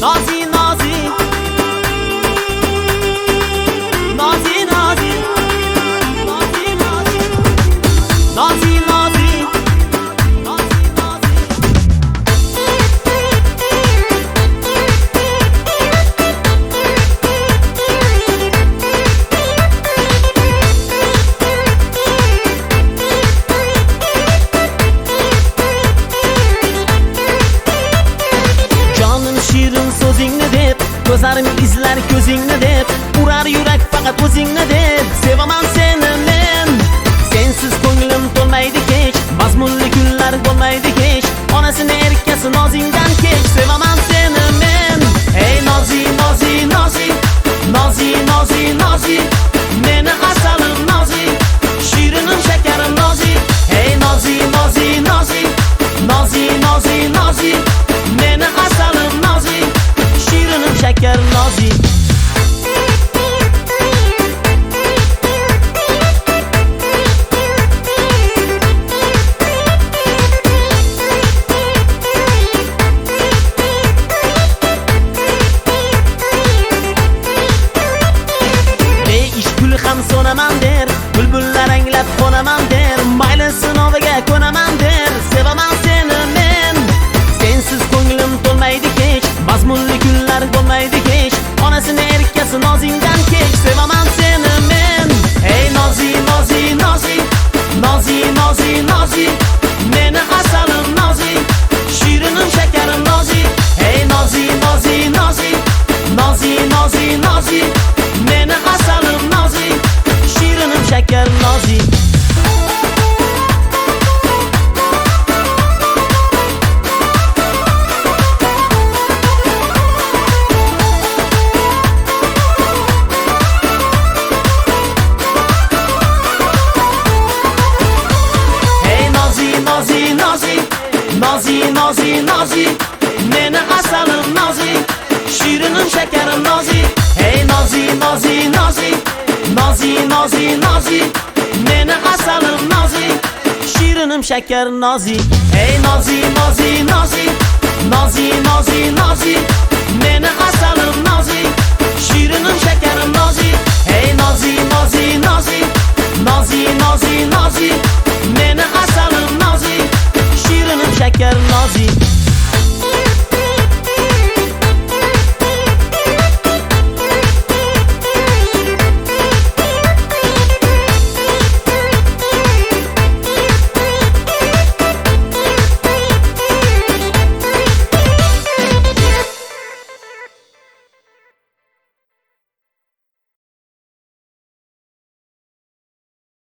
Nozi nozi Nozi nozi Nozi nozi Nozi nozi Shirin so'zingni deb, ko'zlarim izlar ko'zingni deb, urar yurak faqat o'zingni deb, sevaman seni men. Sensiz ko'nglim to'lmaydi kech, mazmunli kunlar bo'lmaydi kech, onasini erkasi nozingdan kech, sevaman seni men. Ey nozi nozi nozi, nozi nozi nozi, meni asalim nozi, shirinim shakarim nozi. Ey nozi nozi nozi, nozi nozi nozi, meni asalim nozi, shirinim shakar nozi. Be'ish gul ham so'naman der, bulbullar anglab qo'naman der, mayli sinoviga ko'naman der, sevaman seni men. Sensiz ko'nglim to'lmaydi kech, mazmunli kunlar bo'lmaydi kech, onasini erkasi nozingdan kech, sevaman seni men. Ey nozi nozi nozi, nozi nozi nozi, meni asalim nozi, shirinim shakarim nozi. Ey nozi nozi nozi, nozi nozi nozi, meni asalim nozi, shirinim shakar nozi. Nozi nozi nozi, meni asalim nozi, shirinim shakarim nozi. Hey nozi nozi nozi, nozi nozi nozi, meni asalim nozi, shirinim shakar nozi. Hey nozi nozi nozi, nozi nozi nozi, meni asalim nozi, shirinim shakarim nozi. Hey nozi nozi nozi, nozi nozi nozi, meni asalim nozi,